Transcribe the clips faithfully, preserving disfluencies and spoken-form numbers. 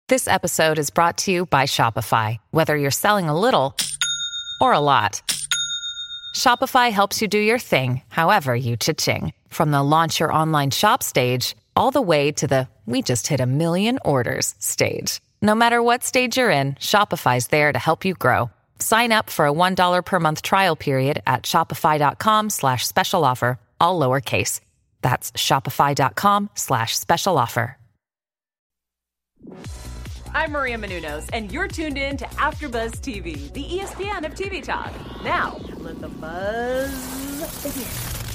This episode is brought to you by Shopify. Whether you're selling a little or a lot, Shopify helps you do your thing, however you cha-ching. From the launch your online shop stage, all the way to the we just hit a million orders stage. No matter what stage you're in, Shopify's there to help you grow. Sign up for a one dollar per month trial period at shopify.com slash special offer, all lowercase. That's shopify.com slash special offer. I'm Maria Menounos, and you're tuned in to AfterBuzz T V, the E S P N of T V talk. Now, let the buzz begin.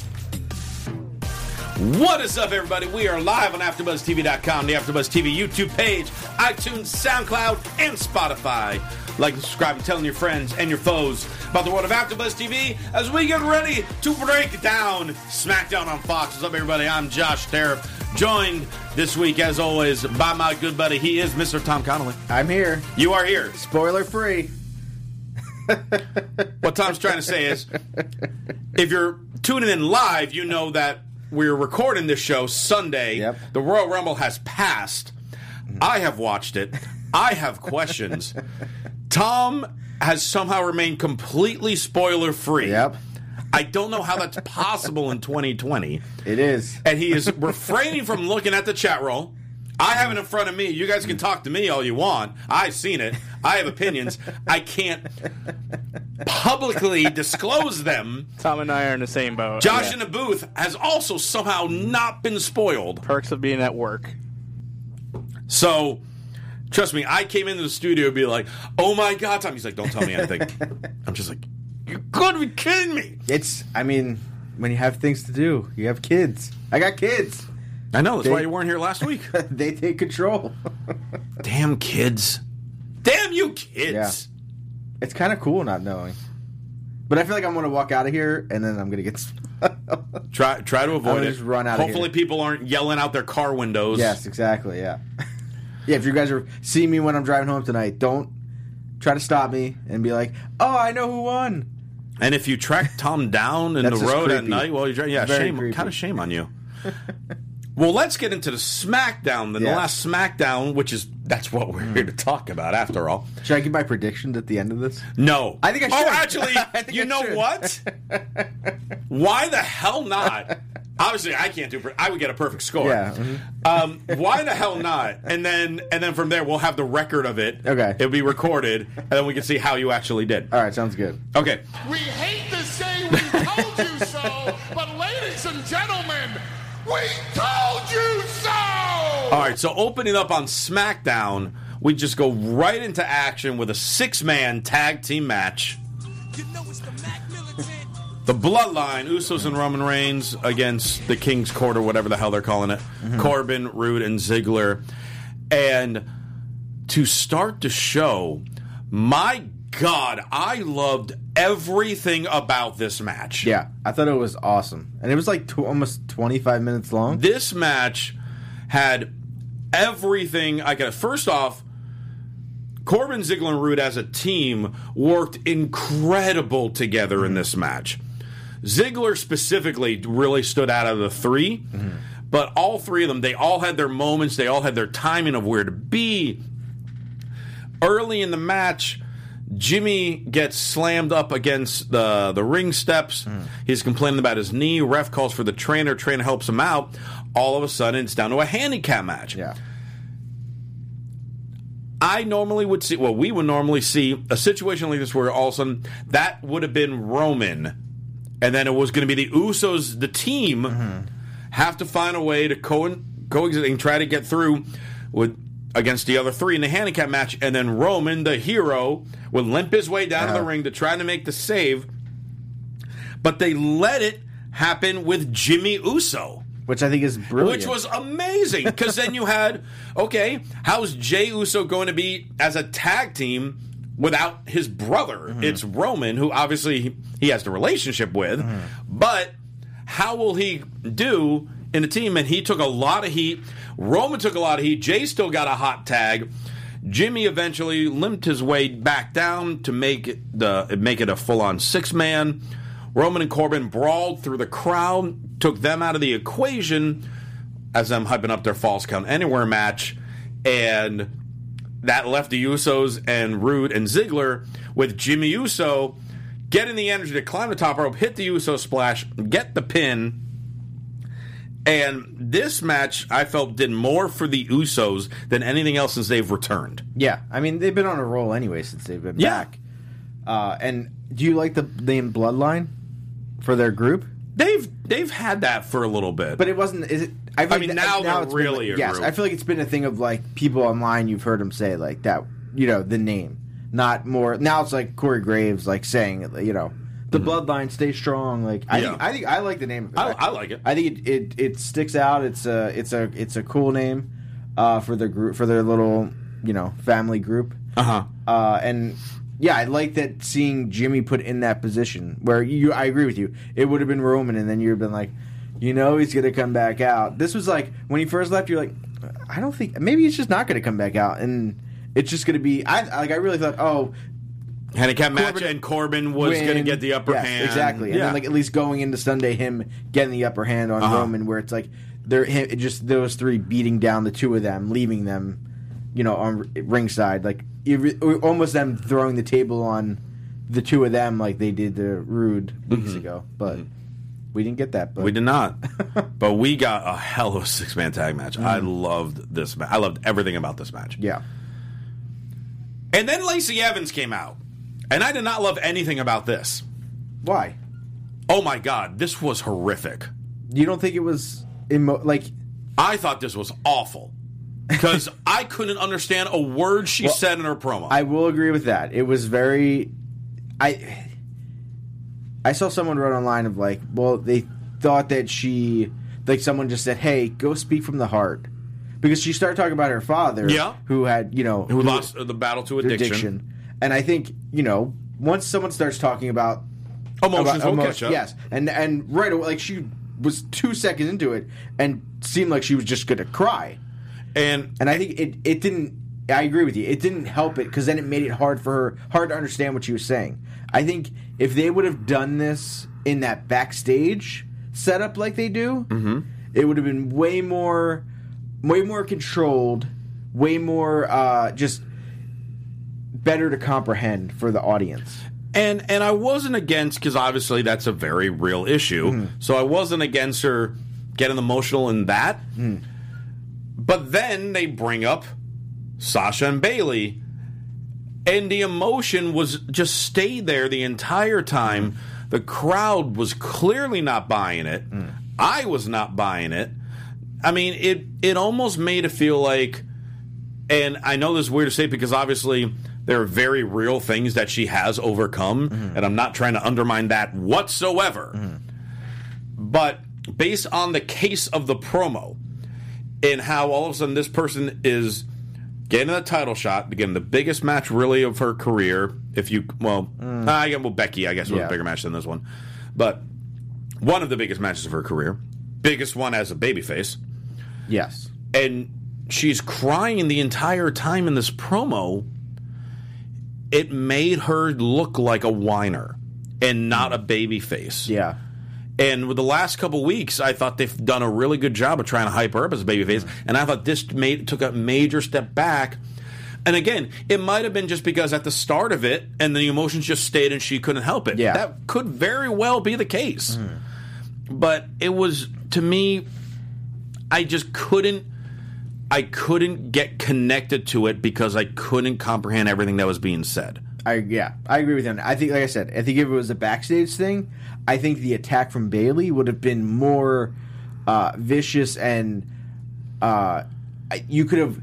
What is up, everybody? We are live on AfterBuzz T V dot com, the AfterBuzz T V YouTube page, iTunes, SoundCloud, and Spotify. Like and subscribe and telling your friends and your foes about the world of AfterBuzz T V as we get ready to break down SmackDown on Fox. What's up, everybody? I'm Josh Tariff, joined this week, as always, by my good buddy. He is Mister Tom Connolly. I'm here. You are here. Spoiler free. What Tom's trying to say is, if you're tuning in live, you know that we're recording this show Sunday. Yep. The Royal Rumble has passed. I have watched it. I have questions. Tom has somehow remained completely spoiler-free. Yep. I don't know how that's possible in twenty twenty. It is. And he is refraining from looking at the chat roll. I have it in front of me. You guys can talk to me all you want. I've seen it. I have opinions. I can't publicly disclose them. Tom and I are in the same boat. Josh Yeah. in the booth has also somehow not been spoiled. Perks of being at work. So, trust me, I came into the studio and be like, oh my God, Tom. He's like, don't tell me anything. I'm just like, you gotta be kidding me. It's, I mean, when you have things to do, you have kids. I got kids. I know, that's They- why you weren't here last week. They take control. Damn kids. Damn you kids. Yeah. It's kind of cool not knowing. But I feel like I'm going to walk out of here, and then I'm going to get... Try try to avoid I'm gonna it. just run out of Hopefully here. people aren't yelling out their car windows. Yes, exactly, yeah. Yeah, if you guys are seeing me when I'm driving home tonight, don't try to stop me and be like, oh, I know who won. And if you track Tom down in the That's just road at creepy. night while you're driving, yeah, Very shame, creepy. kind of shame on you. Well, let's get into the SmackDown, then Yeah. the last SmackDown, which is, that's what we're here to talk about after all. Should I give my predictions at the end of this? No. I think I Oh, should. actually, I think you I know should. what? Why the hell not? Obviously, I can't do. I would get a perfect score. Yeah. mhm. Um, why the hell not? And then, and then from there, we'll have the record of it. Okay. It'll be recorded, and then we can see how you actually did. All right, sounds good. Okay. We hate to say we told you so, but ladies and gentlemen, we told you so! All right. So opening up on SmackDown, we just go right into action with a six-man tag team match. The Bloodline, Usos and Roman Reigns against the King's Court, or whatever the hell they're calling it. Mm-hmm. Corbin, Roode, and Ziggler. And to start the show, my God, I loved everything about this match. Yeah, I thought it was awesome. And it was like tw- almost twenty-five minutes long. This match had everything I could. First off, Corbin, Ziggler, and Roode as a team worked incredible together Mm-hmm. in this match. Ziggler specifically really stood out of the three, Mm-hmm. but all three of them, they all had their moments, they all had their timing of where to be. Early in the match, Jimmy gets slammed up against the, the ring steps. Mm. He's complaining about his knee. Ref calls for the trainer. Trainer helps him out. All of a sudden, it's down to a handicap match. Yeah. I normally would see, well, we would normally see a situation like this where all of a sudden that would have been Roman, and then it was going to be the Usos, the team, Mm-hmm. have to find a way to co- coexist and try to get through with against the other three in the handicap match, and then Roman, the hero, would limp his way down to the Uh-huh. ring to try to make the save, but they let it happen with Jimmy Uso. Which I think is brilliant. Which was amazing, because then you had, okay, how's Jey Uso going to be as a tag team without his brother? Mm-hmm. It's Roman, who obviously he, he has the relationship with, Mm-hmm. but how will he do in the team? And he took a lot of heat. Roman took a lot of heat. Jey still got a hot tag. Jimmy eventually limped his way back down to make it, the, make it a full-on six-man. Roman and Corbin brawled through the crowd, took them out of the equation as them hyping up their Falls Count Anywhere match, and that left the Usos and Rude and Ziggler with Jimmy Uso getting the energy to climb the top rope, hit the Uso splash, get the pin. And this match, I felt, did more for the Usos than anything else since they've returned. Yeah, I mean, they've been on a roll anyway since they've been Yeah. back. Uh, and do you like the name Bloodline for their group? They've they've had that for a little bit. But it wasn't. Is it? I, feel I like mean, that- now they're it's been really like, a yes. group. I feel like it's been a thing of like people online. You've heard them say like that. You know, the name, not more. Now it's like Corey Graves like saying, you know, the Bloodline stay strong. Like I Yeah. think I think I like the name of it. I, I like it. I think it, it, it sticks out. It's a it's a it's a cool name uh, for their group for their little you know family group. Uh-huh. Uh And yeah, I like that seeing Jimmy put in that position where you. I agree with you. It would have been Roman, and then you'd have been like, you know, he's gonna come back out. This was like when he first left. You're like, I don't think maybe he's just not gonna come back out, and it's just gonna be. I like. I really thought, oh. Handicap match, Corbin and Corbin was win. going to get the upper Yes, hand. exactly. And Yeah. then, like, at least going into Sunday, him getting the upper hand on Uh-huh. Roman, where it's like they're him, just those three beating down the two of them, leaving them, you know, on ringside, like it, almost them throwing the table on the two of them, like they did the Rude weeks ago. But we didn't get that. But We did not. But we got a hell of a six-man tag match. I loved this match. I loved everything about this match. yeah, And then Lacey Evans came out. And I did not love anything about this. why? Oh my God, this was horrific. You don't think it was emo- like? I thought this was awful. Because I couldn't understand a word she Well, said in her promo. I will agree with that. It was very. I I saw someone wrote online of like, well, they thought that she, like, someone just said, "Hey, go speak from the heart," because she started talking about her father, Yeah. who had, you know, Who lost the battle to addiction. and I think you know, once someone starts talking about Emotions about will catch up. yes, and and right away, like she was two seconds into it and seemed like she was just going to cry. And And I think it, it didn't. I agree with you. It didn't help it because then it made it hard for her, hard to understand what she was saying. I think if they would have done this in that backstage setup like they do, mm-hmm. it would have been way more, way more controlled, way more uh, just better to comprehend for the audience. And and I wasn't against, because obviously that's a very real issue. Mm-hmm. So I wasn't against her getting emotional in that. Mm. But then they bring up Sasha and Bayley, and the emotion was just stayed there the entire time. Mm. The crowd was clearly not buying it. Mm. I was not buying it. I mean, it it almost made it feel like, and I know this is weird to say because obviously there are very real things that she has overcome, Mm-hmm. and I'm not trying to undermine that whatsoever. Mm-hmm. But based on the case of the promo and how all of a sudden this person is getting a title shot, again, the biggest match really of her career, if you, well, mm. uh, I guess, well, Becky, I guess, was Yeah. a bigger match than this one. But one of the biggest matches of her career, biggest one as a babyface. Yes. And she's crying the entire time in this promo. It made her look like a whiner and not a babyface. Yeah. And with the last couple weeks, I thought they've done a really good job of trying to hype her up as a babyface. And I thought this made took a major step back. And again, it might have been just because at the start of it, and the emotions just stayed and she couldn't help it. Yeah. That could very well be the case. Mm. But it was, to me, I just couldn't, I couldn't get connected to it because I couldn't comprehend everything that was being said. I yeah, I agree with him. I think, like I said, I think if it was a backstage thing, I think the attack from Bayley would have been more uh, vicious, and uh, you could have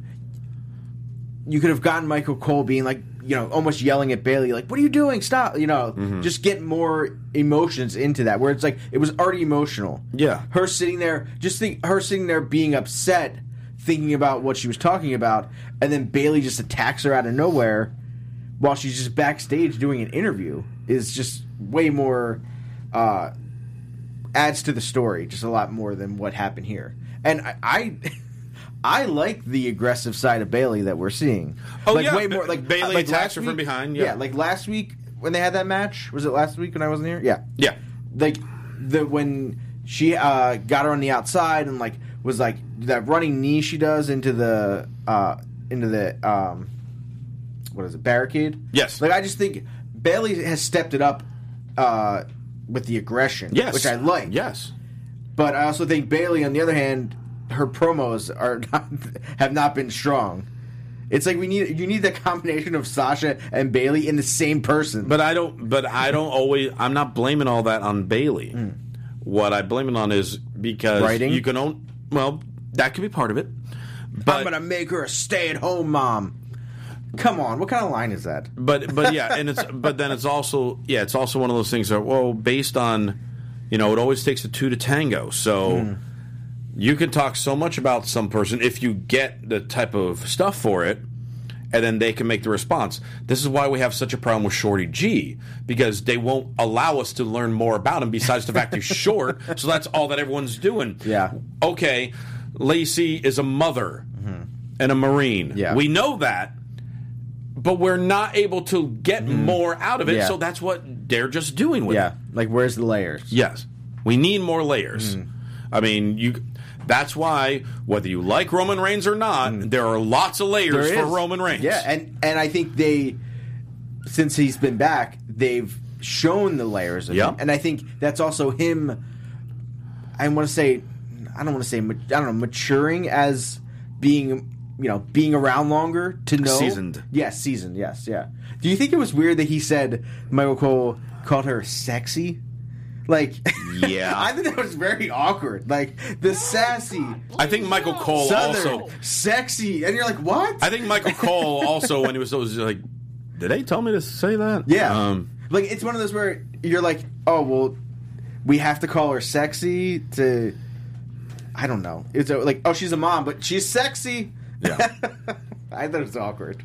you could have gotten Michael Cole being like, you know, almost yelling at Bayley, like, "What are you doing? Stop!" You know, mm-hmm. just get more emotions into that. Where it's like it was already emotional. Yeah, her sitting there, just think, her sitting there being upset, thinking about what she was talking about, and then Bayley just attacks her out of nowhere while she's just backstage doing an interview is just way more uh, adds to the story just a lot more than what happened here. And I I, I like the aggressive side of Bayley that we're seeing. Oh like, yeah, way more like Bayley like attacks last her week, from behind. Yeah. yeah, like last week when they had that match. Was it last week when I wasn't here? Yeah, yeah. Like the when she uh, got her on the outside and like was like that running knee she does into the uh, into the um, what is it, barricade? Yes. Like, I just think Bayley has stepped it up uh, with the aggression, Yes. which I like. Yes. But I also think Bayley, on the other hand, her promos are not, have not been strong. It's like we need you need the combination of Sasha and Bayley in the same person. But I don't. But I don't always. I'm not blaming all that on Bayley. Mm. What I blame it on is because Writing? you can own. Well, that could be part of it. But I'm gonna make her a stay-at-home mom. Come on, what kind of line is that? But but yeah, and it's but then it's also yeah, it's also one of those things that well, based on, you know, it always takes a two to tango. So mm. you can talk so much about some person if you get the type of stuff for it, and then they can make the response. This is why we have such a problem with Shorty G, because they won't allow us to learn more about him besides the fact he's short, so that's all that everyone's doing. Yeah. Okay, Lacey is a mother mm-hmm. and a Marine. Yeah. We know that, but we're not able to get mm-hmm. more out of it, yeah. so that's what they're just doing with yeah. it. Yeah, like where's the layers? Yes. We need more layers. Mm-hmm. I mean, you... That's why, whether you like Roman Reigns or not, mm. there are lots of layers for Roman Reigns. Yeah, and, and I think they, since he's been back, they've shown the layers of yep. him. And I think that's also him, I want to say, I don't want to say, I don't know, maturing as being, you know, being around longer to know. Seasoned. Yes, seasoned, yes, yeah. Do you think it was weird that he said Michael Cole called her sexy? Like, yeah, I think that was very awkward. Like, the sassy. I think Michael Cole Southern, also sexy, and you're like, what? I think Michael Cole also, when he was, was like, did they tell me to say that? Yeah, um, like it's one of those where you're like, oh well, we have to call her sexy to. I don't know. It's a, like, oh, she's a mom, but she's sexy. Yeah, I thought it was awkward.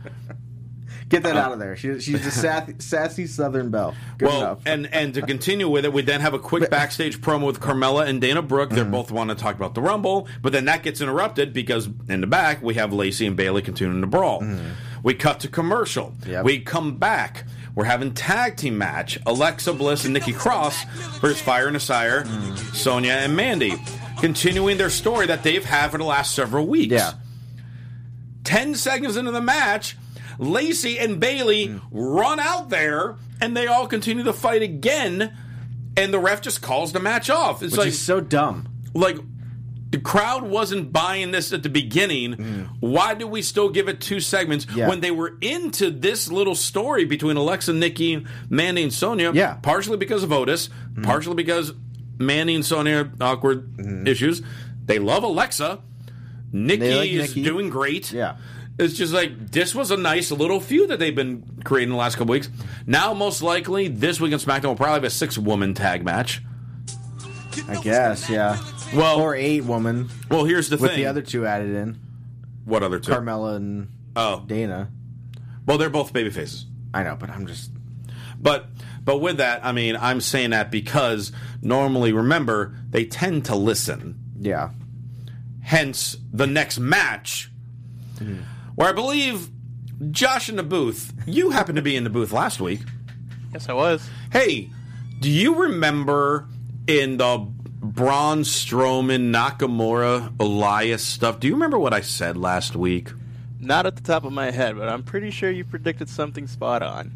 Get that uh, out of there. She, she's a sassy, sassy Southern belle. Good well, enough. and and to continue with it, we then have a quick backstage promo with Carmella and Dana Brooke. They mm-hmm. both want to talk about the Rumble, but then that gets interrupted because in the back we have Lacey and Bayley continuing to brawl. Mm-hmm. We cut to commercial. Yep. We come back. We're having tag team match: Alexa Bliss and Nikki Cross versus Fire and Desire, mm. Sonya and Mandy, continuing their story that they've had for the last several weeks. Yeah. Ten seconds into the match, Lacey and Bayley mm. run out there, and they all continue to fight again, and the ref just calls the match off. It's Which like is so dumb. Like, the crowd wasn't buying this at the beginning. Mm. Why do we still give it two segments yeah. when they were into this little story between Alexa, Nikki, Mandy, and Sonya? Yeah. Partially because of Otis, mm. partially because Mandy and Sonya, awkward mm. issues. They love Alexa. Nikki like is Nikki. doing great. Yeah. It's just like, this was a nice little feud that they've been creating the last couple weeks. Now, most likely, this week on SmackDown will probably have a six-woman tag match. I guess, yeah. Well, or eight woman. Well, here's the with thing. With the other two added in. What other two? Carmella and oh. Dana. Well, they're both baby faces. I know, but I'm just... But but with that, I mean, I'm saying that because normally, remember, they tend to listen. Yeah. Hence, the next match, mm-hmm. where I believe Josh in the booth, you happened to be in the booth last week. Yes, I was. Hey, do you remember in the Braun Strowman, Nakamura, Elias stuff, do you remember what I said last week? Not at the top of my head, but I'm pretty sure you predicted something spot on.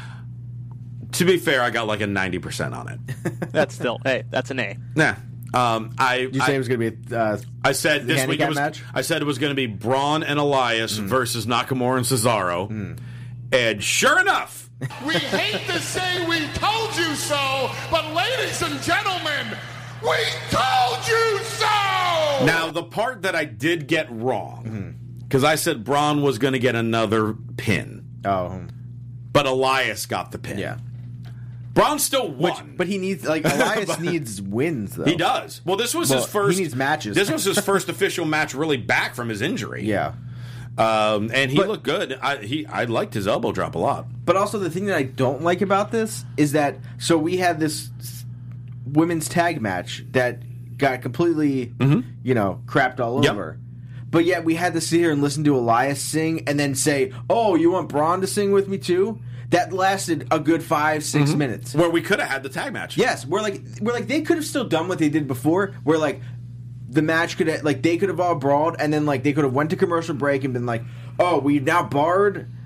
To be fair, I got like a ninety percent on it. That's still, hey, that's an A. Nah. Um, I Did you say I, it was going to be. Uh, I said this week it was. Match? I said it was going to be Braun and Elias mm. versus Nakamura and Cesaro, mm. and sure enough, we hate to say we told you so, but ladies and gentlemen, we told you so. Now the part that I did get wrong, because mm-hmm. I said Braun was going to get another pin. Oh, but Elias got the pin. Yeah. Braun still won. Which, but he needs, like, Elias but, needs wins, though. He does. Well, this was well, his first... He needs matches. This was his first official match really back from his injury. Yeah. Um, and he but, looked good. I, he, I liked his elbow drop a lot. But also the thing that I don't like about this is that... So we had this women's tag match that got completely, mm-hmm. you know, crapped all yep. over. But yet we had to sit here and listen to Elias sing and then say, oh, you want Braun to sing with me too? That lasted a good five, six mm-hmm. minutes. Where we could have had the tag match. Yes, we're like, we're like they could have still done what they did before. Where like the match could have, like they could have all brawled, and then like they could have went to commercial break and been like, oh, we now barred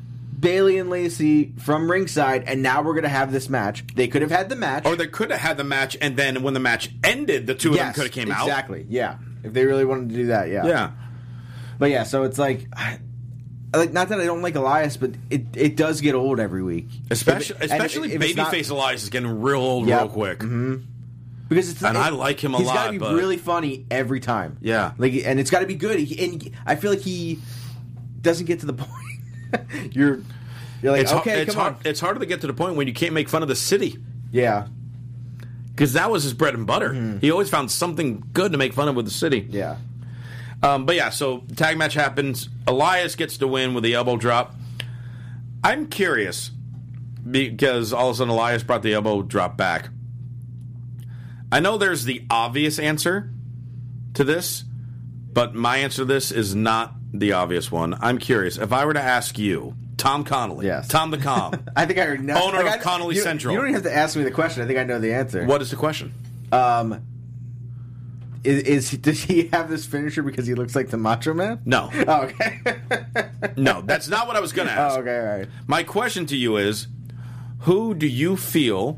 Bayley and Lacey from ringside, and now we're going to have this match. They could have had the match. Or they could have had the match, and then when the match ended, the two of yes, them could have came exactly, out. Exactly, yeah. If they really wanted to do that, yeah. Yeah. But yeah, so it's like... I, like not that I don't like Elias, but it it does get old every week. Especially, if, especially if, if babyface Elias is getting real old Yep. real quick. Mm-hmm. Because it's And it, I like him a he's lot, He's got to be but- really funny every time. Yeah. like, and it's got to be good. He, and I feel like he doesn't get to the point. you're you're like, It's, okay, hard, it's, come hard, on. it's harder to get to the point when you can't make fun of the city. Yeah, Because that was his bread and butter. Mm-hmm. He always found something good to make fun of with the city. yeah. Um, but yeah, so the tag match happens. Elias gets to win with the elbow drop. I'm curious because all of a sudden Elias brought the elbow drop back. I know there's the obvious answer to this, but my answer to this is not the obvious one. I'm curious. If I were to ask you, Tom Connolly, Yes. Tom the Com, I think I already know. Owner like, of Connolly you, Central. You don't even have to ask me the question. I think I know the answer. what is the question? Um, is, is he, does he have this finisher because he looks like the Macho Man? No. Oh, okay. No, that's not what I was going to ask. Oh, okay, all right. My question to you is, who do you feel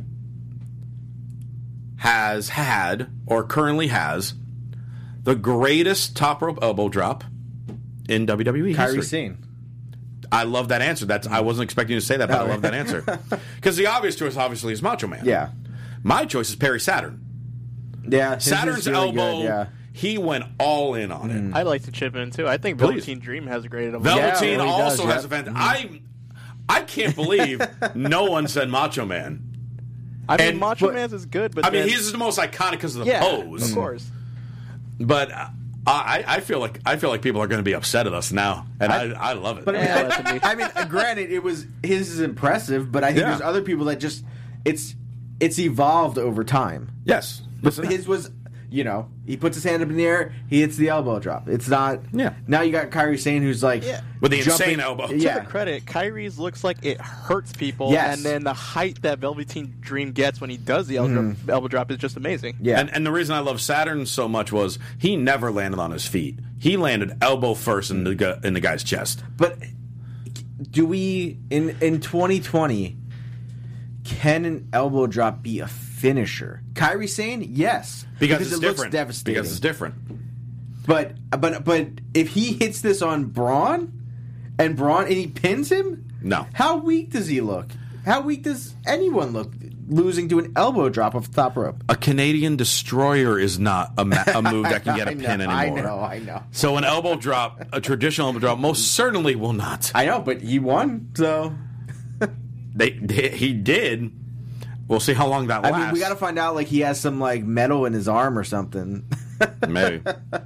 has had or currently has the greatest top rope elbow drop in W W E Kairi history? Sane. I love that answer. That's I wasn't expecting you to say that, but I love that answer. Because the obvious choice, obviously, is Macho Man. Yeah. My choice is Perry Saturn. Yeah. his is Saturn's really elbow, good, yeah. he went all in on it. I'd like to chip in too. I think Please. Velveteen Dream has a great elbow. Velveteen Yeah, well, he also does, has yeah. a fan. I, I can't believe no one said Macho Man. I mean, and- Macho but- Man's is good, but I mean, then- he's the most iconic because of the yeah, pose. of course. But uh, I, I feel like I feel like people are going to be upset at us now, and I, I, love it. But Yeah, let them be. I mean, granted, it was his is impressive, but I think Yeah. there's other people that just it's it's evolved over time. yes, His was, you know, he puts his hand up in the air, he hits the elbow drop. It's not. Yeah. Now you got Kairi Sane, who's like Yeah. With the jumping- insane elbow. To Yeah. the credit, Kyrie's looks like it hurts people, Yes. and then the height that Velveteen Dream gets when he does the elbow, elbow drop is just amazing. Yeah. And, and the reason I love Saturn so much was he never landed on his feet. He landed elbow first in the gu- in the guy's chest. But do we in in twenty twenty can an elbow drop be a finisher? Kairi Sane, yes, Because, it it's different. looks devastating. Because it's different. But but but if he hits this on Braun and Braun and he pins him, No. How weak does he look? How weak does anyone look losing to an elbow drop off the top rope? A Canadian destroyer is not a, ma- a move that can get a I know, pin anymore. I know, I know. So an elbow drop, a traditional elbow drop, most certainly will not. I know, but he won, so They, they he did. We'll see how long that I lasts. mean we gotta find out like he has some like metal in his arm or something. Maybe.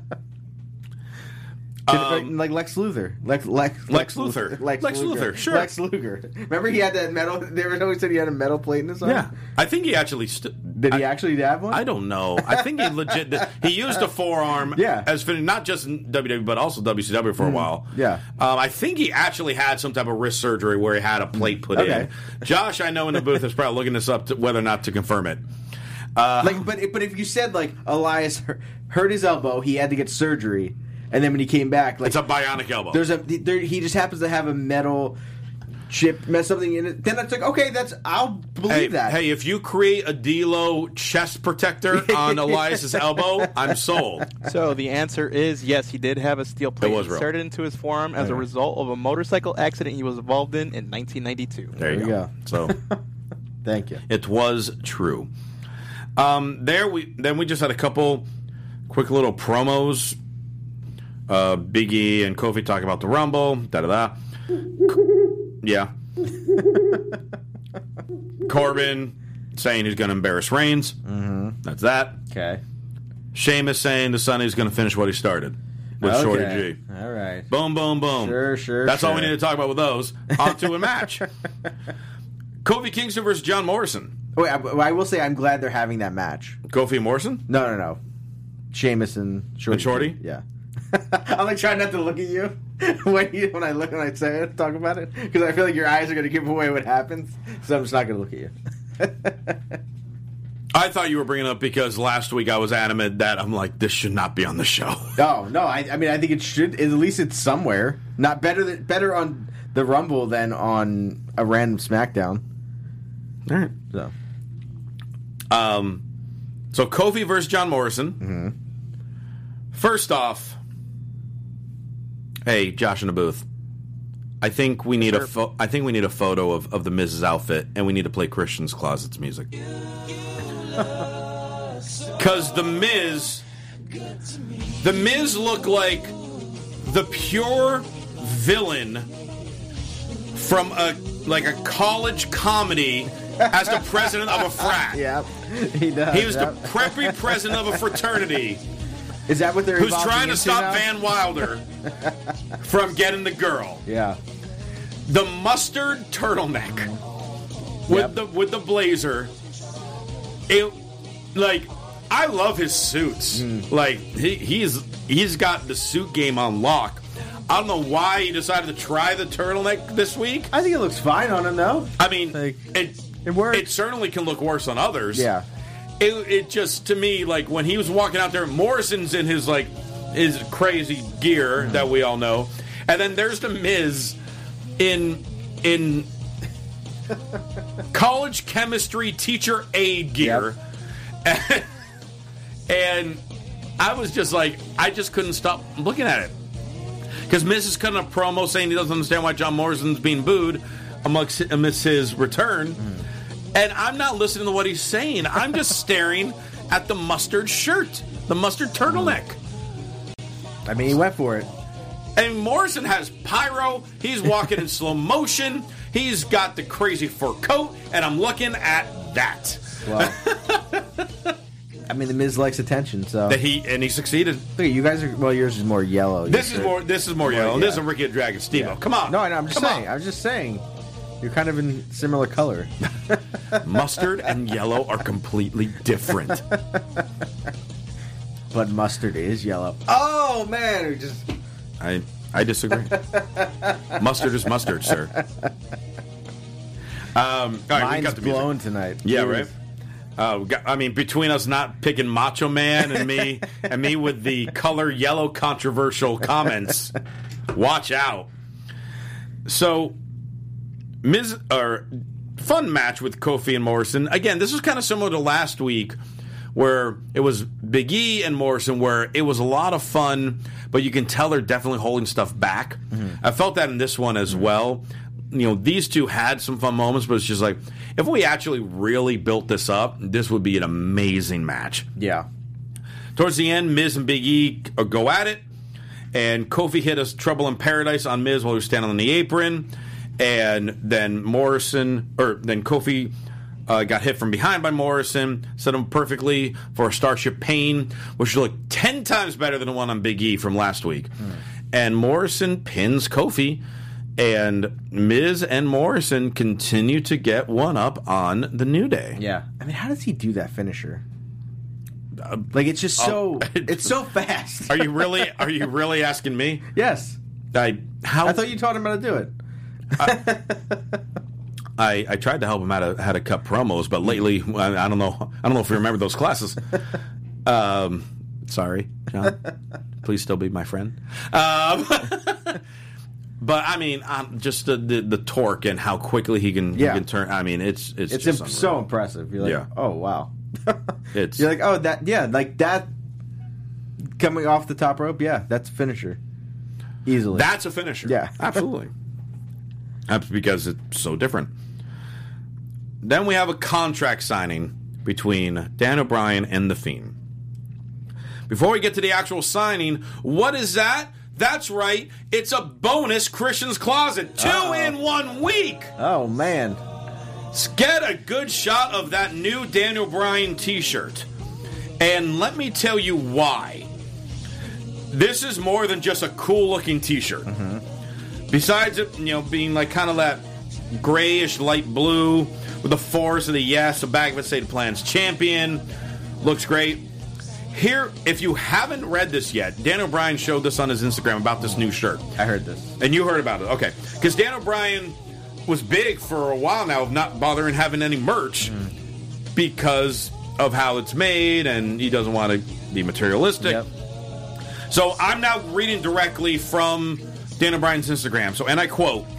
Um, like Lex Luthor. Lex Lex Lex Luthor. Lex Luthor, sure. Lex Luger. Remember he had that metal they were always said he had a metal plate in his arm? Yeah, I think he actually. St- Did he I, actually have one? I don't know. I think he legit. He used a forearm. Yeah. As fin- not just in W W E but also W C W for a while. Yeah. Um, I think he actually had some type of wrist surgery where he had a plate put Okay. in. Josh, I know in the booth is probably looking this up to whether or not to confirm it. Uh, Like, but but if you said like Elias hurt, hurt his elbow, he had to get surgery, and then when he came back, like it's a bionic elbow. there's a there, he just happens to have a metal chip, mess something in it. Then it's like okay, that's I'll believe Hey, that. hey, if you create a D-Lo chest protector on Elias's elbow, I'm sold. So the answer is yes, he did have a steel plate It was real. inserted into his forearm as a result of a motorcycle accident he was involved in in nineteen ninety-two. There you There go. you So Thank you. it was true. Um, there we then we just had a couple quick little promos. Uh, Big E and Kofi talk about the Rumble. Da da da. Yeah. Corbin saying he's going to embarrass Reigns. Mm-hmm. That's that. Okay. Sheamus saying the Sonny's going to finish what he started with okay. Shorty G. All right. Boom, boom, boom. Sure, sure. That's all we sure. need to talk about with those. On to a match. Kofi Kingston versus John Morrison. Wait, I, I will say I'm glad they're having that match. Kofi and Morrison? No, no, no. Sheamus and Shorty. And Shorty? Yeah. I'm like trying not to look at you when you when I look when I say it, talk about it, because I feel like your eyes are going to give away what happens. So I'm just not going to look at you. I thought you were bringing it up because last week I was adamant that I'm like, this should not be on the show. Oh no, I, I mean I think it should. At least it's somewhere. Not better than better on the Rumble then on a random SmackDown. All right. So, um, so Kofi versus John Morrison. Mm-hmm. First off, hey, Josh in the booth. I think we need a fo- I think we need a photo of, of the Miz's outfit, and we need to play Christian's Closet's music. Because the Miz, the Miz looked like the pure villain from a like a college comedy as the president of a frat. yeah, he does. He was yep. the preppy president of a fraternity. Is that what they're Who's evolving trying to into stop now? Van Wilder from getting the girl? Yeah. The mustard turtleneck with Yep. the with the blazer. It like I love his suits. Mm. Like he he's he's got the suit game on lock. I don't know why he decided to try the turtleneck this week. I think it looks fine on him, though. I mean, Like, it it works. It certainly can look worse on others. Yeah. It, it just to me like when he was walking out there, Morrison's in his like his crazy gear that we all know, and then there's the Miz in in college chemistry teacher aide gear, and, and I was just like I just couldn't stop looking at it because Miz is cutting a promo saying he doesn't understand why John Morrison's being booed amongst amidst his return. Mm. And I'm not listening to what he's saying. I'm just staring at the mustard shirt, the mustard turtleneck. I mean, he went for it. And Morrison has pyro. He's walking in slow motion. He's got the crazy fur coat, and I'm looking at that. Well, I mean, the Miz likes attention, so That he and he succeeded. look, you guys are. Well, yours is more yellow. This your is shirt. more. This is more Well, yellow. yeah. This is a Ricky the Dragon Steve-O. Yeah. Come on. No, no, I'm just Come saying. on. I'm just saying. You're kind of in similar color. Mustard and yellow are completely different. But mustard is yellow. Oh man, we just I I disagree. Mustard is mustard, sir. Um, all right, we mine's got the music. blown tonight. Yeah, Jeez. right. Uh, we got, I mean, between us not picking Macho Man and me, and me with the color yellow controversial comments, watch out. So, Miz or fun match with Kofi and Morrison. Again, this was kind of similar to last week, where it was Big E and Morrison, where it was a lot of fun, but you can tell they're definitely holding stuff back. Mm-hmm. I felt that in this one as well. You know, these two had some fun moments, but it's just like, if we actually really built this up, this would be an amazing match. Yeah. Towards the end, Miz and Big E go at it, and Kofi hit us Trouble in Paradise on Miz while he was standing on the apron, and then Morrison, or then Kofi uh, got hit from behind by Morrison, set him perfectly for a Starship Pain, which looked ten times better than the one on Big E from last week. Mm. And Morrison pins Kofi, and Miz and Morrison continue to get one up on the New Day. Yeah. I mean, how does he do that finisher? Uh, like it's just so uh, it's so fast. Are you really are you really asking me? Yes. I how I thought you taught him how to do it. I, I tried to help him how to how to cut promos, but lately I, I don't know I don't know if you remember those classes. Um, sorry, John. Please still be my friend. Um, but I mean, um, just the, the the torque and how quickly he can Yeah. he can turn. I mean, it's it's It's just imp- so impressive. You're like, Yeah. oh wow. It's You're like, oh that yeah, like that coming off the top rope. Yeah, that's a finisher. Easily. that's a finisher. Yeah. Absolutely. That's because it's so different. Then we have a contract signing between Dan O'Brien and The Fiend. Before we get to the actual signing, what is that? That's right. It's a bonus Christian's Closet. Two Uh-oh. in one week. Oh man. Get a good shot of that new Daniel Bryan t-shirt. And let me tell you why. This is more than just a cool-looking t-shirt. Mm-hmm. Besides it, you know, being like kind of that grayish light blue with the force of the yes, the back of it say the plan's champion. Looks great. Here, if you haven't read this yet, Dan O'Brien showed this on his Instagram about this new shirt. I heard this. And you heard about it. Okay. Because Dan O'Brien was big for a while now of not bothering having any merch mm. because of how it's made, and he doesn't want to be materialistic. Yep. So I'm now reading directly from Dan O'Brien's Instagram. So, and I quote,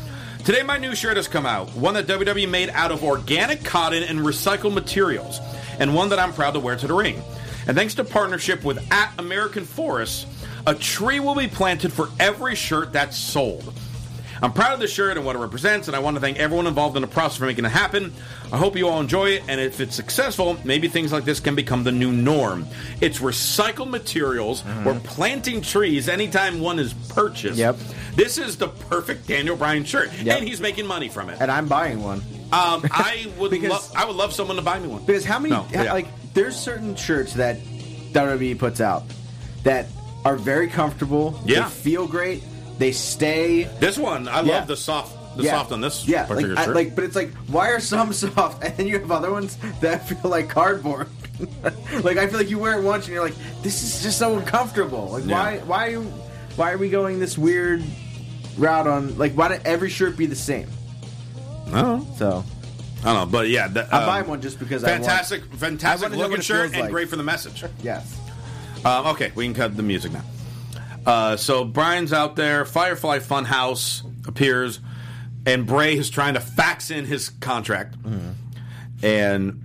Today, my new shirt has come out. One that W W E made out of organic cotton and recycled materials. And one that I'm proud to wear to the ring. And thanks to partnership with at American Forests, a tree will be planted for every shirt that's sold. I'm proud of this shirt and what it represents, and I want to thank everyone involved in the process for making it happen. I hope you all enjoy it, and if it's successful, maybe things like this can become the new norm. It's recycled materials. Mm-hmm. We're planting trees anytime one is purchased. Yep. This is the perfect Daniel Bryan shirt, yep. and he's making money from it. And I'm buying one. Um, I would because, love. I would love someone to buy me one. Because how many? No, how, yeah. Like, there's certain shirts that W W E puts out that are very comfortable. Yeah. They feel great. They stay. This one, I yeah. love the soft, the yeah. soft on this yeah. particular like, shirt. I, like, but it's like, why are some soft and then you have other ones that feel like cardboard? Like, I feel like you wear it once and you're like, this is just so uncomfortable. Like, Yeah. why, why, why are we going this weird route on? Like, why don't every shirt be the same? I don't know. So. I don't know, but yeah, the, I'm um, buying one just because fantastic, I want, fantastic I want to know looking what it shirt feels and like. great for the message. Yes. Um, okay, we can cut the music now. Uh, so Brian's out there. Firefly Funhouse appears, and Bray is trying to fax in his contract, mm-hmm. and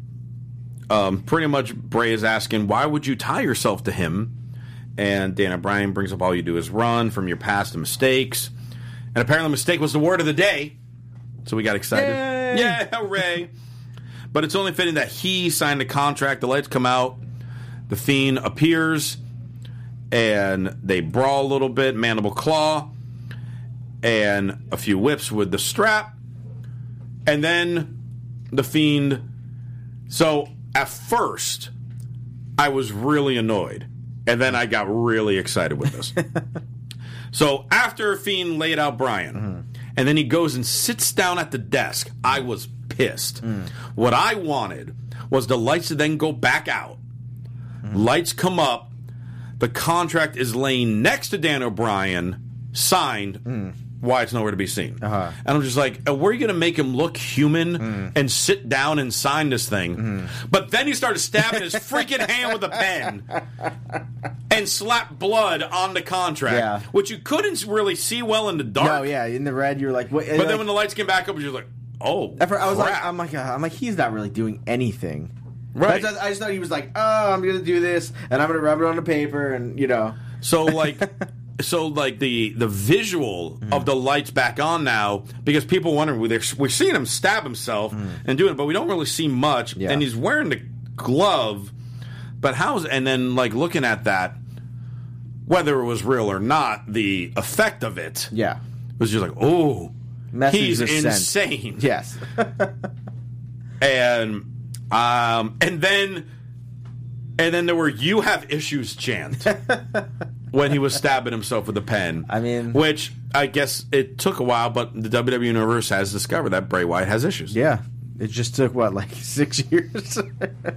um, pretty much Bray is asking, "Why would you tie yourself to him?" And Daniel Bryan brings up, "All you do is run from your past and mistakes." And apparently, mistake was the word of the day. So we got excited. Yay! Yeah, hooray. But it's only fitting that he signed the contract. The lights come out. The Fiend appears. And they brawl a little bit. Mandible Claw. And a few whips with the strap. And then the Fiend. So at first, I was really annoyed. And then I got really excited with this. So after Fiend laid out Bryan, mm-hmm. and then he goes and sits down at the desk, I was pissed. Mm. What I wanted was the lights to then go back out. Mm. Lights come up. The contract is laying next to Dan O'Brien, signed. Mm. Why it's nowhere to be seen. Uh-huh. And I'm just like, where are you going to make him look human mm. and sit down and sign this thing? Mm. But then he started stabbing his freaking hand with a pen and slapped blood on the contract, yeah. which you couldn't really see well in the dark. No, yeah, in the red, you're like, what? But like, then when the lights came back up, you're like, oh, at first, I was crap. like, I'm like, uh, I'm like, he's not really doing anything. Right. I just, I just thought he was like, oh, I'm going to do this, and I'm going to rub it on the paper, and you know. So like. So, like, the the visual mm. of the lights back on now, because people wonder, we're seeing him stab himself mm. and do it, but we don't really see much. Yeah. And he's wearing the glove, but how's, and then, like, looking at that, whether it was real or not, the effect of it yeah. was just like, oh, Message he's sent. insane. Yes. and, um, and then, and then there were "You have issues" chant. When he was stabbing himself with a pen. I mean... Which, I guess, it took a while, but the W W E Universe has discovered that Bray Wyatt has issues. Yeah. It just took, what, like six years? uh,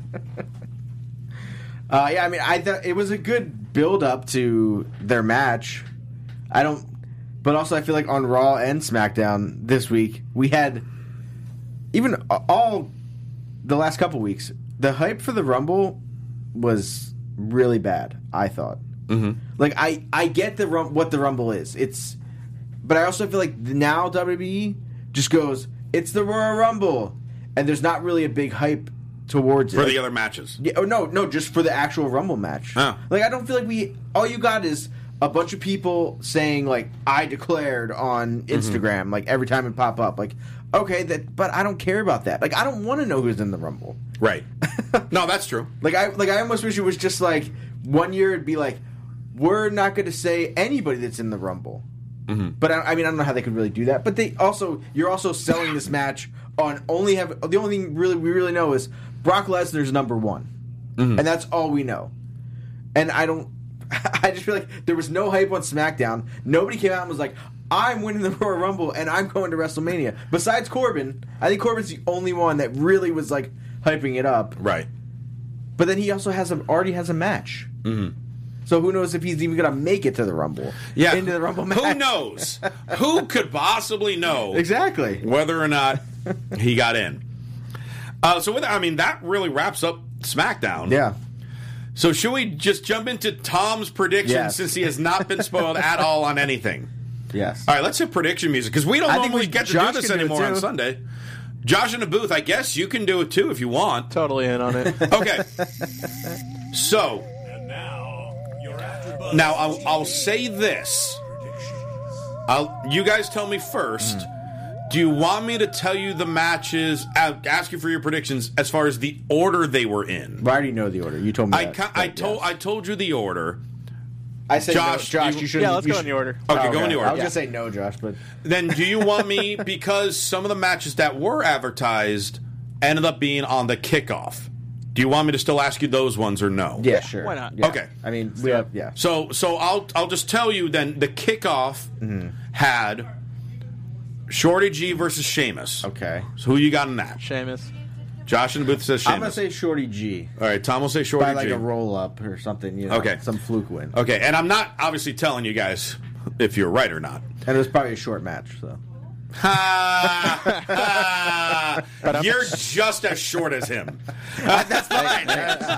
yeah, I mean, I thought it was a good build-up to their match. I don't... But also, I feel like on Raw and SmackDown this week, we had... Even all the last couple weeks, the hype for the Rumble was really bad, I thought. Mm-hmm. Like I, I get the rum- what the Rumble is. It's, but I also feel like now W W E just goes, it's the Royal Rumble, and there's not really a big hype towards for it for the other matches. Yeah, oh no, no, just for the actual Rumble match. Oh. Like I don't feel like we. All you got is a bunch of people saying like I declared on Instagram, mm-hmm. like every time it pop up, like okay, that, but I don't care about that. Like I don't want to know who's in the Rumble. Right. No, that's true. Like I, like I almost wish it was just like one year it'd be like. We're not going to say anybody that's in the Rumble. Mm-hmm. But I, I mean, I don't know how they could really do that. But they also, you're also selling this match on only have the only thing really we really know is Brock Lesnar's number one, mm-hmm. and that's all we know. And I don't, I just feel like there was no hype on SmackDown. Nobody came out and was like, "I'm winning the Royal Rumble and I'm going to WrestleMania." Besides Corbin, I think Corbin's the only one that really was like hyping it up. Right. But then he also has a already has a match. Mm-hmm. So who knows if he's even going to make it to the Rumble? Yeah. Into the Rumble match. Who knows? Who could possibly know? Exactly. Whether or not he got in. Uh, so, with I mean, that really wraps up SmackDown. Yeah. So, should we just jump into Tom's prediction yes. since he has not been spoiled at all on anything? Yes. All right, let's hit prediction music because we don't I think normally we- get to Josh do this can do it anymore on too. Sunday. Josh in the booth, I guess you can do it too if you want. Totally in on it. Okay. So, now I'll, I'll say this. I'll, you guys tell me first. Mm. Do you want me to tell you the matches, uh, ask you for your predictions as far as the order they were in? I already know the order. You told me I, that, ca- I but told yes. I told you the order. I say Josh, no. Josh, you- you, should. Yeah, let's you go should, in the order. Okay, Oh, go in the order. I was gonna say no, Josh, but Then do you want me, because some of the matches that were advertised ended up being on the kickoff, do you want me to still ask you those ones or no? yeah, sure. why not? Yeah. Okay. I mean, we have yeah. So so I'll I'll just tell you then the kickoff Mm-hmm. had Shorty G versus Sheamus. Okay. So who you got in that? Sheamus. Josh in the booth says Sheamus. I'm gonna say Shorty G All right, Tom will say Shorty by like G. a roll up or something. You know, Okay. some fluke win. Okay, and I'm not obviously telling you guys if you're right or not. And it was probably a short match. So Ha, ha. You're just as short as him. That's fine.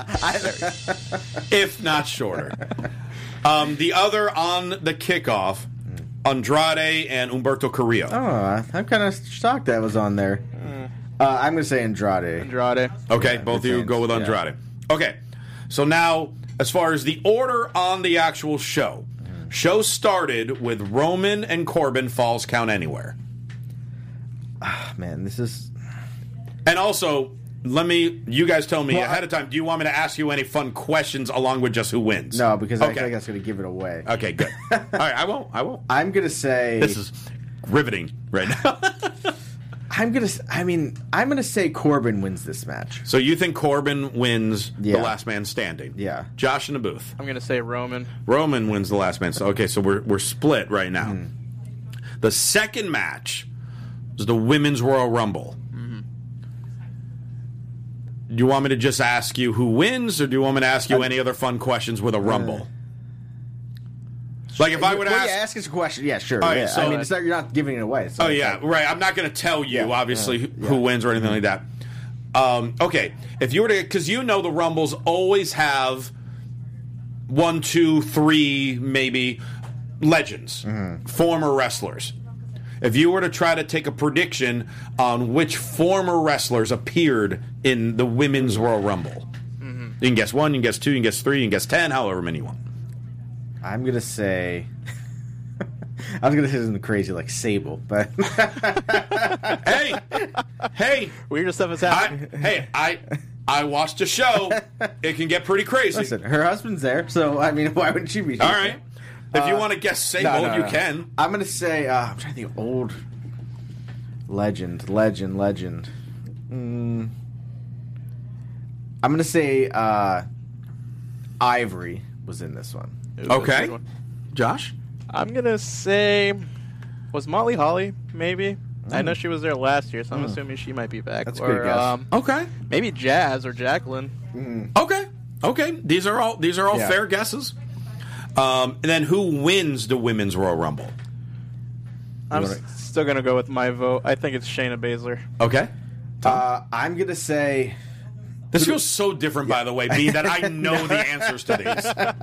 If not shorter. Um, the other on the kickoff, Andrade and Humberto Carrillo. oh, I'm kind of shocked that was on there. Uh, I'm gonna say Andrade. Andrade. Okay, Yeah, both of good you fans. go with Yeah. Andrade. Okay, so now as far as the order on the actual show, show started with Roman and Corbin Falls Count Anywhere. Man, this is And also, let me, you guys tell me Well, ahead I- of time, do you want me to ask you any fun questions along with just who wins? no because I Okay. feel like that's gonna give it away. Okay, good. All right, I won't. I won't. I'm gonna say This is riveting right now. I'm gonna. s- I mean, I'm gonna say Corbin wins this match. So you think Corbin wins Yeah. the last man standing? Yeah. Josh in the booth. I'm going to say Roman. Roman wins the last man. So okay, so we're we're split right now. Hmm. The second match is the Women's Royal Rumble. Mm-hmm. Do you want me to just ask you who wins, or do you want me to ask you Uh, any other fun questions with a Rumble? Like if I would well, ask, yeah, ask us a question. Yeah, sure. All right, yeah. so- I mean, it's not, you're not giving it away. So oh it's yeah, like- right. I'm not going to tell you, Yeah, obviously, yeah, who yeah. who wins or anything like that. Um, okay, if you were to, because you know the Rumbles always have one, two, three, maybe legends, Mm-hmm. former wrestlers. If you were to try to take a prediction on which former wrestlers appeared in the Women's Royal Rumble, Mm-hmm. you can guess one, you can guess two, you can guess three, you can guess ten, however many you want. I'm gonna say. I was gonna say something crazy like Sable, but Hey, hey, Weirder stuff is I, happening. hey, I I watched a show. It can get pretty crazy. listen, her husband's there, so I mean, why wouldn't she be? All right. If you Uh, want to guess Sable, No, no, you no. can. I'm gonna say. Uh, I'm trying to think. Of old legend, legend, legend. Mm, I'm gonna say uh, Ivory was in this one. Ooh, that's a Okay. good one. Josh? I'm going to say, was Molly Holly, maybe? I know she was there last year, so I'm assuming she might be back. That's a or, good guess. Um, Okay. maybe Jazz or Jacqueline. Okay. Okay. These are all these are all Yeah. fair guesses. Um, and then who wins the Women's Royal Rumble? I'm wanna- s- still going to go with my vote. I think it's Shayna Baszler. Okay. Uh, I'm gonna say. This feels so different, by the way, being that I know the answers to these.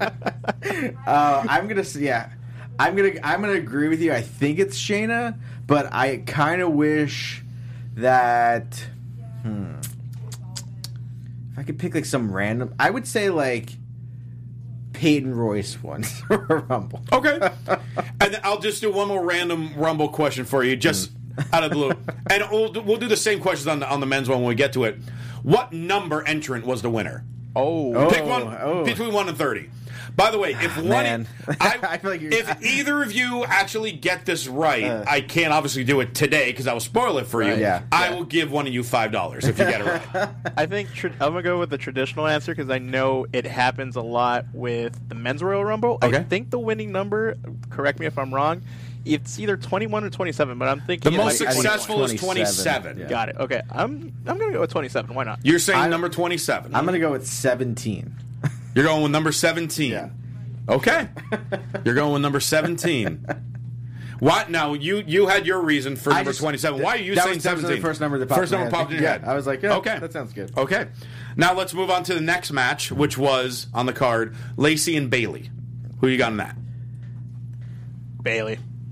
Uh, I'm gonna say. Yeah, I'm gonna. I'm gonna agree with you. I think it's Shayna, but I kind of wish that. Hmm. If I could pick like some random, I would say like Peyton Royce won a Rumble. Okay. And then I'll just do one more random Rumble question for you, just out of the blue. And we'll, we'll do the same questions on the, on the men's one when we get to it. What number entrant was the winner? Oh. Oh. Pick one oh. between one and thirty. By the way, if one, Man. I, I feel like you're- if either of you actually get this right, Uh. I can't obviously do it today because I will spoil it for you. Right. Yeah. I Yeah. will give one of you five dollars if you get it right. I think tra- I'm going to go with the traditional answer because I know it happens a lot with the Men's Royal Rumble. Okay. I think the winning number, correct me if I'm wrong, it's either twenty-one or twenty-seven, but I'm The thinking it most might be successful twenty-one. is twenty-seven. Yeah. Got it. Okay. I'm I'm going to go with twenty-seven. Why not? You're saying I- number twenty-seven. I'm gonna go with seventeen. You're going with number seventeen. Yeah. Okay. You're going with number seventeen. What? Now, you you had your reason for I number just- twenty-seven. Why are you that saying was, that was seventeen? the first number that popped First in my number head. popped in your Yeah, head. I was like, yeah, okay. that sounds good. Okay. Now, let's move on to the next match, which was on the card Lacey and Bailey. Who you got in that? Bailey.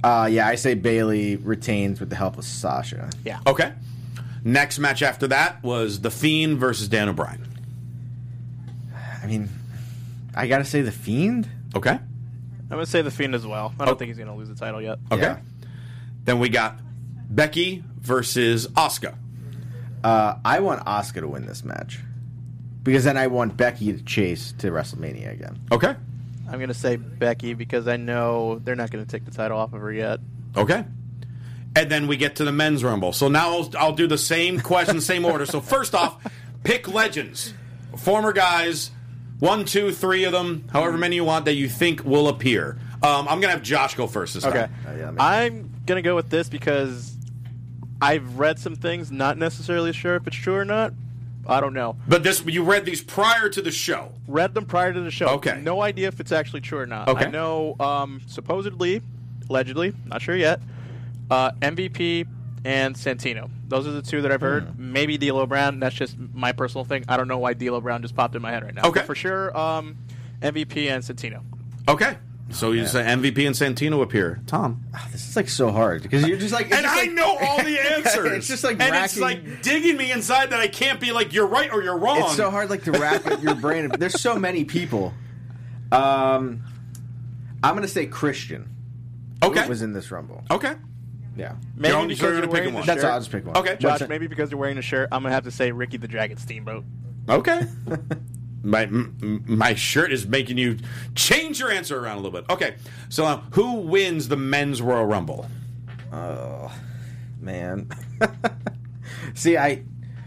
Uh, yeah, I say Bayley retains with the help of Sasha. Yeah. Okay. Next match after that was The Fiend versus Dan O'Brien. I mean, I gotta say The Fiend. Okay. I'm going to say The Fiend as well. I don't think he's going to lose the title yet. Okay. Yeah. Then we got Becky versus Asuka. Uh, I want Asuka to win this match because then I want Becky to chase to WrestleMania again. Okay. I'm going to say Becky because I know they're not going to take the title off of her yet. Okay. And then we get to the men's rumble. So now I'll, I'll do the same question, same order. So first off, pick legends, former guys, one, two, three of them, however many you want that you think will appear. Um, I'm gonna have Josh go first this Okay. time. Oh, yeah, that makes I'm going to go with this because I've read some things, not necessarily sure if it's true or not. I don't know. But this, you read these prior to the show. Read them prior to the show. Okay. No idea if it's actually true or not. Okay. I know, um, supposedly, allegedly, not sure yet, uh, M V P and Santino. Those are the two that I've heard. Mm. Maybe D'Lo Brown. That's just my personal thing. I don't know why D'Lo Brown just popped in my head right now. Okay. But for sure, um, M V P and Santino. Okay. So you say M V P and Santino appear. Tom. This is like so hard because you're just like, it's And just I like- know all the answers. It's just like and it's racking- like digging me inside that I can't be like you're right or you're wrong. It's so hard, like to wrap up your brain. There's so many people. Um, I'm gonna say Christian. Okay. Was in this Rumble. Okay. Yeah. Maybe You're only- because so you're you're gonna pick wearing one. the That's shirt. all. I'll just pick one. Okay. Josh, What's it? maybe because you're wearing a shirt, I'm going to have to say Ricky the Dragon Steamboat. Okay. my m- my shirt is making you change your answer around a little bit. Okay. So um, who wins the men's Royal Rumble? Oh, man. See, I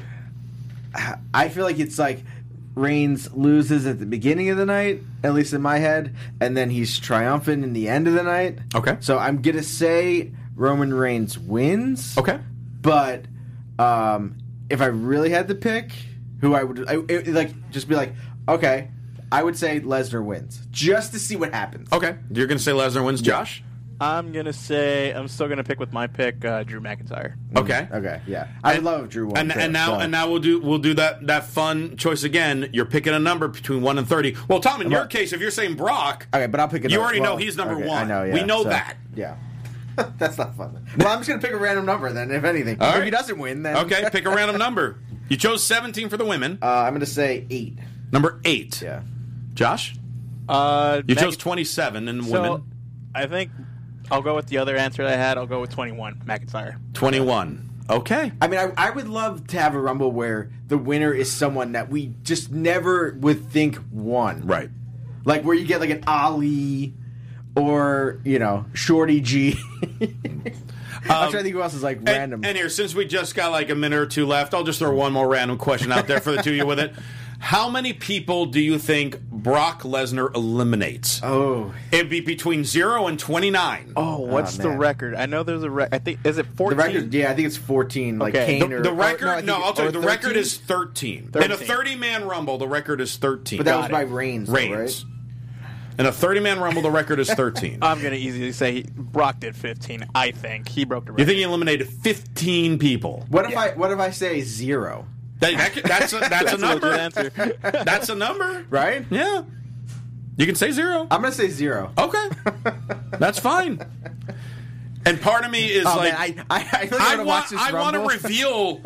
I feel like it's like Reigns loses at the beginning of the night, at least in my head, and then he's triumphant in the end of the night. Okay. So I'm gonna say Roman Reigns wins. Okay. But um, if I really had to pick, who I would I, it, like just be like, okay, I would say Lesnar wins just to see what happens. Okay. You're going to say Lesnar wins, Josh? I'm going to say, I'm still going to pick with my pick, uh, Drew McIntyre. Okay. Okay. Yeah. I And- love Drew. One And, too, and now so. and now we'll do we'll do that that fun choice again. You're picking a number between one and thirty. Well, Tom, in your Well- case, if you're saying Brock, Okay, but I'll pick it. You up. already well, know he's number okay, one. I know. Yeah, We know so, that. Yeah. That's not fun. Well, I'm just gonna pick a random number then, if anything. All if right. he doesn't win, then okay, pick a random number. You chose seventeen for the women. Uh, I'm gonna say eight. Number eight. Yeah. Josh, Uh, you Meg- chose twenty-seven in the so, women. I think I'll go with the other answer that I had. I'll go with twenty-one, McIntyre. twenty-one. Okay. I mean, I, I would love to have a Rumble where the winner is someone that we just never would think won. Right. Like where you get like an Ali or, you know, Shorty G. I'm trying to think who else is like And, random. and here, since we just got like a minute or two left, I'll just throw one more random question out there for the two of you with it. How many people do you think Brock Lesnar eliminates? oh. It'd be between zero and twenty-nine. Oh, what's the man. record? I know there's a record. I think, is it The fourteen? record, yeah, I think it's fourteen. Like Okay. Kane The, or the or- record, no, I no, think- I'll tell you, or the thirteen? record is thirteen. In a thirteen. thirty-man Rumble, the record is thirteen. But that Got was it. by Reigns, though, Reigns. right? In a thirty-man Rumble, the record is thirteen. I'm going to easily say he, Brock did fifteen. I think. He broke the record. You think he eliminated fifteen people? What if I what if I say zero? That, that could- that's a, that's, a That's a number. legit answer. That's a number. Right? Yeah. You can say zero. I'm gonna say zero. Okay. That's fine. And part of me is Oh like, man, I I, I really I want to watch want, this I want to Rumble. reveal.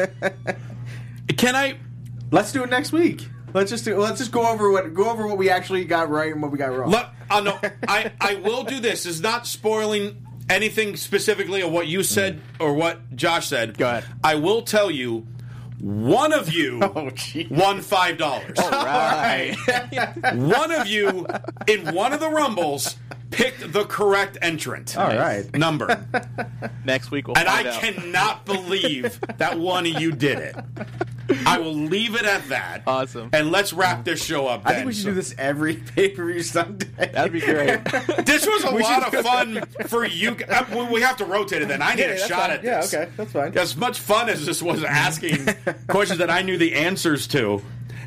Can I? Let's do it next week. Let's just do, let's just go over what go over what we actually got right and what we got wrong. Look, oh, no, I, I will do this. It's not spoiling anything specifically of what you said or what Josh said. Go ahead. I will tell you, one of you Oh, geez. won five dollars. Right. One of you in one of the Rumbles picked the correct entrant. All right. Number. Next week we'll And I find out. cannot believe that one of you did it. I will leave it at that. Awesome. And let's wrap this show up I then. think we should So- do this every pay per view Sunday. That'd be great. This was a We lot should- of fun for you. uh, we- We have to rotate it then. I need a that's shot fine. at Yeah, this. okay, that's fine. As much fun as this was asking questions that I knew the answers to,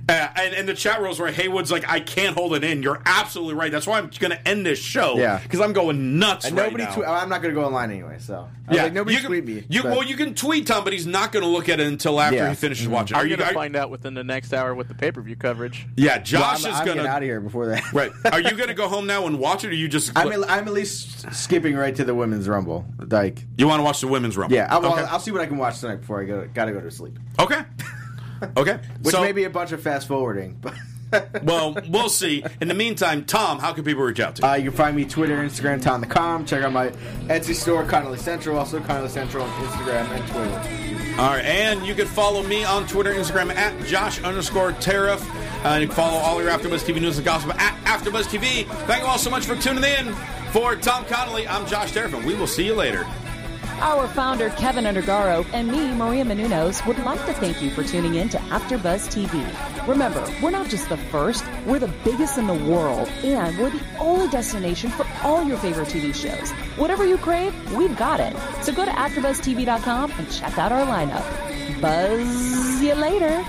Uh, and, and the chat rules where Haywood's like, I can't hold it in. You're absolutely right. That's why I'm going to end this show. Yeah. Because I'm going nuts And right nobody. now. Twe- I'm not going to go online anyway. So I was yeah, like, nobody you can, tweet me. You, but- well, you can tweet Tom, but he's not going to look at it until after Yeah. he finishes Mm-hmm. watching. Are Are you you going to are- find out within the next hour with the pay-per-view coverage? Yeah, Well, Josh I'm, is I'm going getting out to. of here before that. Right. Are you going to go home now and watch it, or are you just. I'm, at, I'm at least skipping right to the women's rumble. Like, You want to watch the women's rumble? yeah, I'll, Okay. I'll, I'll see what I can watch tonight before I go. Got to go to sleep. Okay. Okay. Which so, may be a bunch of fast forwarding. But well, we'll see. In the meantime, Tom, how can people reach out to you? uh, you can find me Twitter, Instagram, Tom the Com. Check out my Etsy store, Connolly Central. Also Connolly Central on Instagram and Twitter. All right, and you can follow me on Twitter, Instagram at Josh underscore Tariff. Uh, and you can follow all your AfterBuzz T V news and gossip at AfterBuzz T V. Thank you all so much for tuning in. For Tom Connolly, I'm Josh Tariff, and we will see you later. Our founder, Kevin Undergaro, and me, Maria Menounos, would like to thank you for tuning in to AfterBuzz T V. Remember, we're not just the first, we're the biggest in the world, and we're the only destination for all your favorite T V shows. Whatever you crave, we've got it. So go to after buzz T V dot com and check out our lineup. Buzz you later.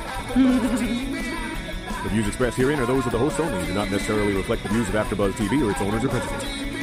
The views expressed herein are those of the hosts only and do not necessarily reflect the views of AfterBuzz T V or its owners or principals.